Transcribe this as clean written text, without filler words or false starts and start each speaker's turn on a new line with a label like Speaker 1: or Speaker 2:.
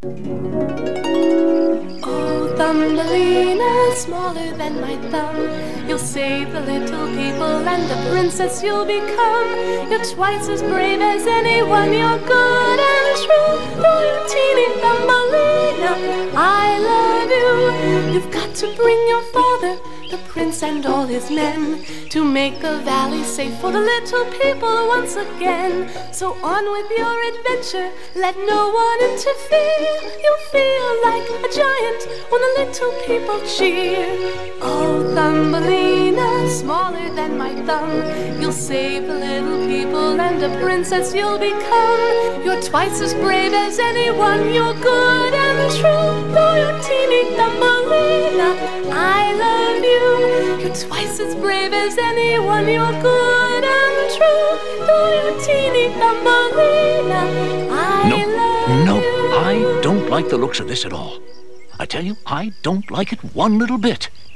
Speaker 1: Oh, Thumbelina, smaller than my thumb, you'll save the little people and the princess you'll become. You're twice as brave as anyone, you're good and true. Though you're teeny Thumbelina, I love you. You've got to bring your father, the prince and all his men, to make the valley safe for the little people once again. So on with your adventure, let no one interfere. You'll feel like a giant when the little people cheer. Oh, Thumbelina, smaller than my thumb, you'll save the little people and a princess you'll become. You're twice as brave as anyone, you're good and true. Though you're teeny Thumbelina, I love you. You're twice as brave as anyone, you're good and true. Though you're teeny Thumbelina, I love you.
Speaker 2: I don't like the looks of this at all. I tell you, I don't like it one little bit.